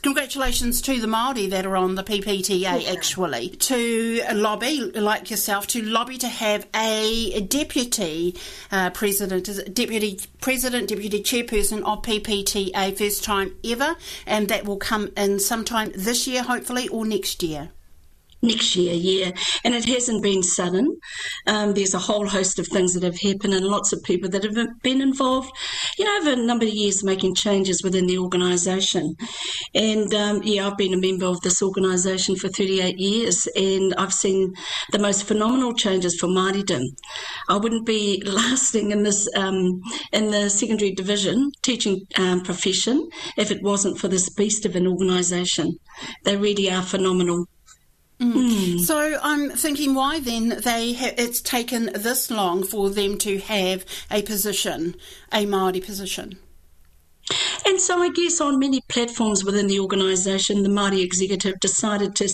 Congratulations to the Māori that are on the PPTA, actually, to lobby, like yourself, to lobby to have a deputy president, deputy chairperson of PPTA, first time ever, and that will come in sometime this year, hopefully, or next year. Next year, yeah. And it hasn't been sudden. There's a whole host of things that have happened and lots of people that have been involved, over a number of years making changes within the organisation. And, I've been a member of this organisation for 38 years and I've seen the most phenomenal changes for Māoridom. I wouldn't be lasting in this, in the secondary division teaching profession if it wasn't for this beast of an organisation. They really are phenomenal. So I'm thinking, why then it's taken this long for them to have a position, a Māori position? And so I guess on many platforms within the organisation, the Māori executive decided to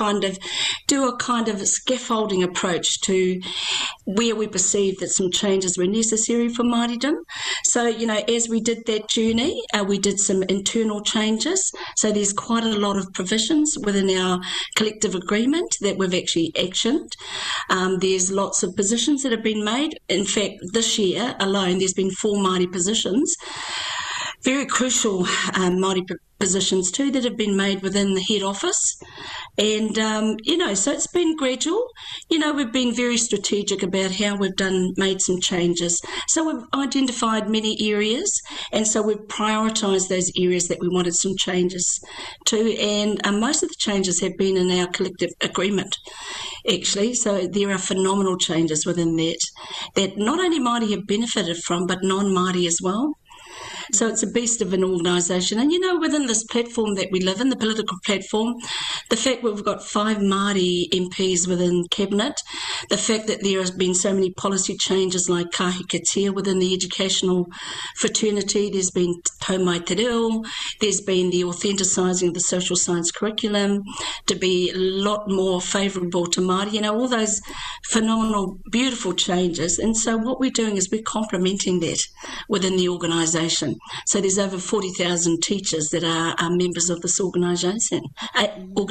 do a kind of scaffolding approach to where we perceived that some changes were necessary for Māoridom. So, as we did that journey, we did some internal changes. So there's quite a lot of provisions within our collective agreement that we've actually actioned. There's lots of positions that have been made. In fact, this year alone, there's been 4 Māori positions. Very crucial Māori positions too that have been made within the head office. And, so it's been gradual. We've been very strategic about how we've made some changes. So we've identified many areas and so we've prioritised those areas that we wanted some changes to. And most of the changes have been in our collective agreement, actually. So there are phenomenal changes within that not only Māori have benefited from, but non-Māori as well. So it's a beast of an organisation. And, within this platform that we live in, the political platform, the fact that we've got 5 Māori MPs within Cabinet, the fact that there has been so many policy changes like kahikatea within the educational fraternity, there's been taumai te reo, there's been the authenticising of the social science curriculum to be a lot more favourable to Māori, all those phenomenal, beautiful changes. And so what we're doing is we're complementing that within the organisation. So there's over 40,000 teachers that are members of this organisation. So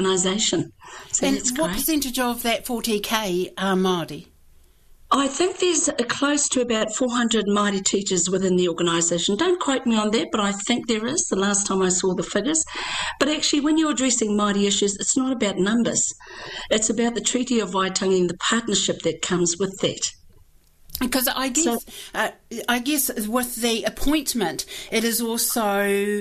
and what percentage of that 40k are Māori? I think there's close to about 400 Māori teachers within the organisation. Don't quote me on that, but I think there is, the last time I saw the figures. But actually, when you're addressing Māori issues, it's not about numbers. It's about the Treaty of Waitangi and the partnership that comes with that. Because I guess with the appointment, it is also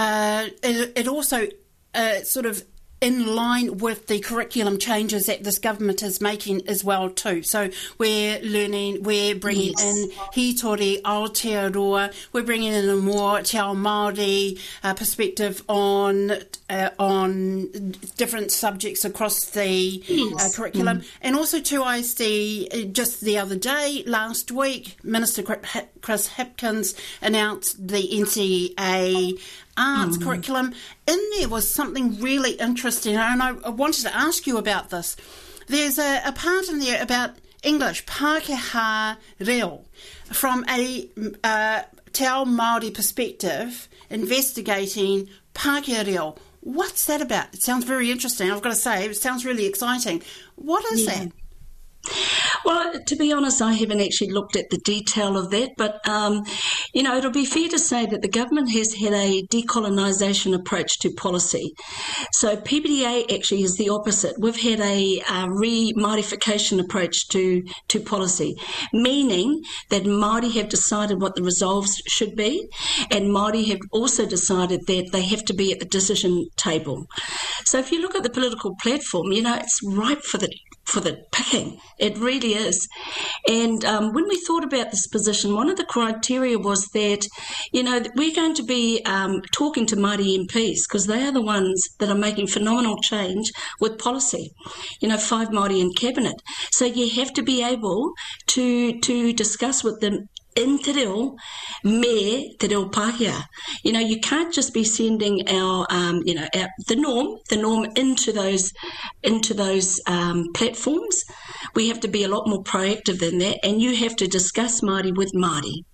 sort of in line with the curriculum changes that this government is making as well too. So we're bringing in Hitori, Aotearoa, we're bringing in a more Te Ao Māori perspective on different subjects across the curriculum. And also too, I see just the other day, last week, Minister Chris Hipkins announced the NCEA arts curriculum. In there was something really interesting, and I wanted to ask you about this. There's a part in there about English, Pākehā reo, from a Te Ao Māori perspective, investigating Pākehā reo. What's that about? It sounds very interesting. I've got to say, it sounds really exciting. What is that? Well, to be honest, I haven't actually looked at the detail of that, but, it'll be fair to say that the government has had a decolonisation approach to policy. So PPTA actually is the opposite. We've had a re-Māorification approach to policy, meaning that Māori have decided what the resolves should be, and Māori have also decided that they have to be at the decision table. So if you look at the political platform, it's ripe for the picking. It really is. And when we thought about this position, one of the criteria was that, we're going to be talking to Māori MPs because they are the ones that are making phenomenal change with policy. 5 Māori in Cabinet. So you have to be able to discuss with them in te reo, me te reo Pākehā. You can't just be sending our the norm into those platforms. We have to be a lot more proactive than that, and you have to discuss Māori with Māori.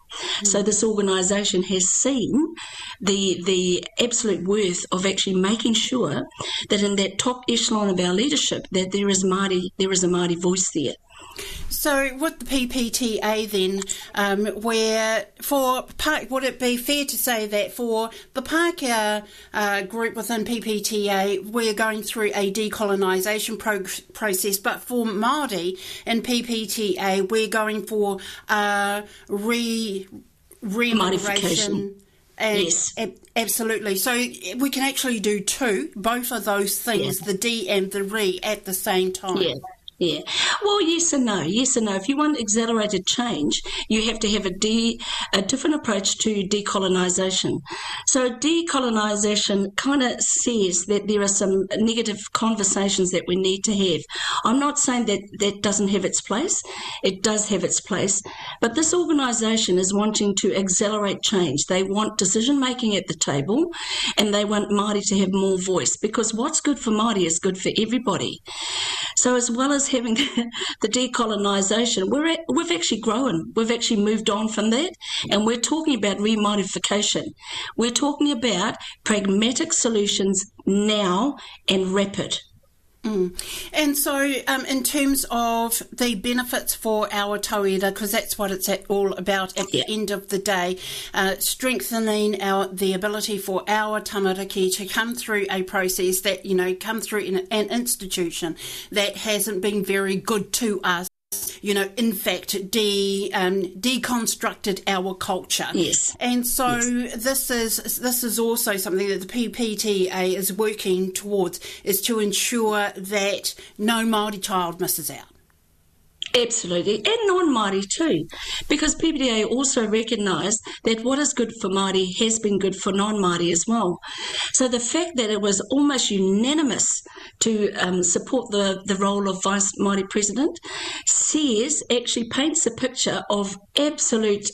So this organisation has seen the absolute worth of actually making sure that in that top echelon of our leadership that there is a Māori voice there. So with the PPTA then, where for Park, would it be fair to say that for the Pākehā group within PPTA, we're going through a decolonisation process, but for Māori and PPTA, we're going for re-immigration. Yes. Absolutely. So we can actually do both of those things, the D and the re, at the same time. Yeah. Yeah. Well, yes and no. Yes and no. If you want accelerated change, you have to have a different approach to decolonisation. So decolonisation kind of says that there are some negative conversations that we need to have. I'm not saying that that doesn't have its place. It does have its place. But this organisation is wanting to accelerate change. They want decision-making at the table, and they want Māori to have more voice, because what's good for Māori is good for everybody. So as well as having the decolonisation, we've actually grown. We've actually moved on from that, and we're talking about re-Māorification. We're talking about pragmatic solutions now and rapid. And so in terms of the benefits for our tauira, because that's what it's all about at the end of the day, strengthening the ability for our tamariki to come through a process that, come through in an institution that hasn't been very good to us. In fact, deconstructed our culture. Yes. And so this is also something that the PPTA is working towards, is to ensure that no Māori child misses out. Absolutely, and non-Māori too, because PPTA also recognise that what is good for Māori has been good for non-Māori as well. So the fact that it was almost unanimous to support the role of Vice Māori President actually paints a picture of absolute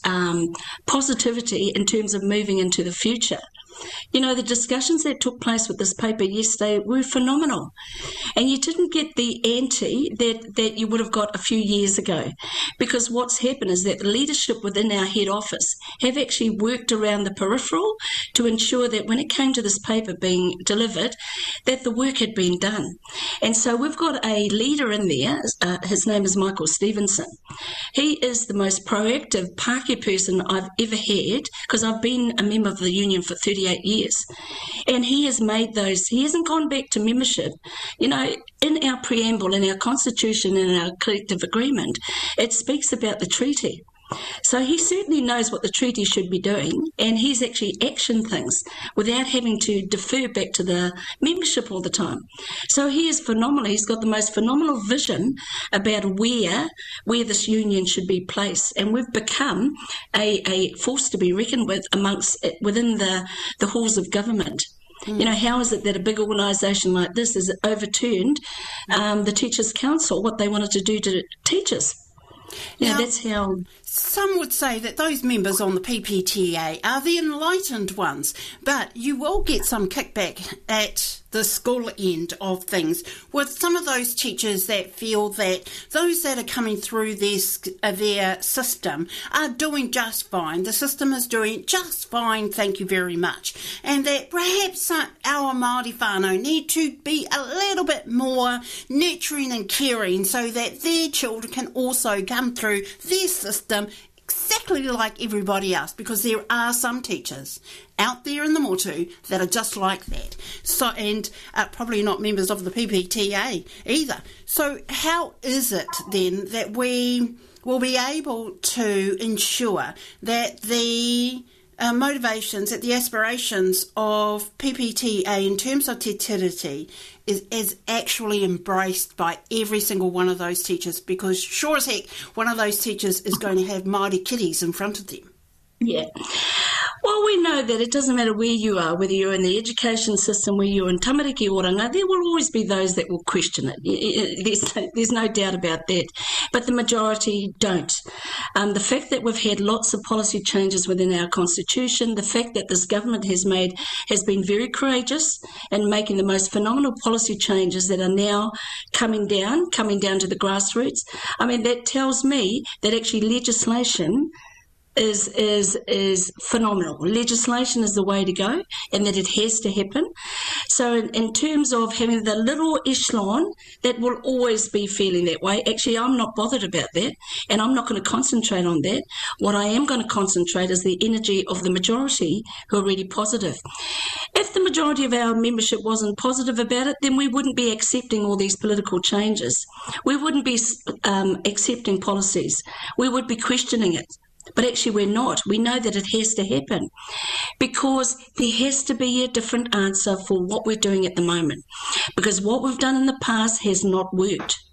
positivity in terms of moving into the future. The discussions that took place with this paper yesterday were phenomenal. And you didn't get the ante that you would have got a few years ago. Because what's happened is that the leadership within our head office have actually worked around the peripheral to ensure that when it came to this paper being delivered, that the work had been done. And so we've got a leader in there. His name is Michael Stevenson. He is the most proactive Pākehā person I've ever had, because I've been a member of the union for 38 years. And he has made he hasn't gone back to membership. In our preamble, in our constitution, in our collective agreement, it speaks about the treaty. So he certainly knows what the treaty should be doing, and he's actually actioned things without having to defer back to the membership all the time. So he is phenomenal. He's got the most phenomenal vision about where this union should be placed, and we've become a force to be reckoned with within the halls of government. How is it that a big organisation like this has overturned the Teachers' Council, what they wanted to do to teachers? That's how... Some would say that those members on the PPTA are the enlightened ones, but you will get some kickback at the school end of things with some of those teachers that feel that those that are coming through their system are doing just fine. The system is doing just fine, thank you very much. And that perhaps our Māori whānau need to be a little bit more nurturing and caring so that their children can also come through their system exactly like everybody else, because there are some teachers out there in the motu that are just like that. So, and probably not members of the PPTA either. So how is it then that we will be able to ensure that the motivations, that the aspirations of PPTA in terms of te tiriti is actually embraced by every single one of those teachers? Because sure as heck, one of those teachers is going to have Māori kiddies in front of them. Yeah. Well, we know that it doesn't matter where you are, whether you're in the education system, where you're in tamariki oranga, there will always be those that will question it. There's no doubt about that. But the majority don't. The fact that we've had lots of policy changes within our constitution, the fact that this government has been very courageous in making the most phenomenal policy changes that are now coming down to the grassroots. I mean, that tells me that actually legislation is phenomenal. Legislation is the way to go, and that it has to happen. So in terms of having the little echelon, that will always be feeling that way. Actually, I'm not bothered about that, and I'm not going to concentrate on that. What I am going to concentrate is the energy of the majority who are really positive. If the majority of our membership wasn't positive about it, then we wouldn't be accepting all these political changes. We wouldn't be accepting policies. We would be questioning it. But actually we're not. We know that it has to happen because there has to be a different answer for what we're doing at the moment, because what we've done in the past has not worked.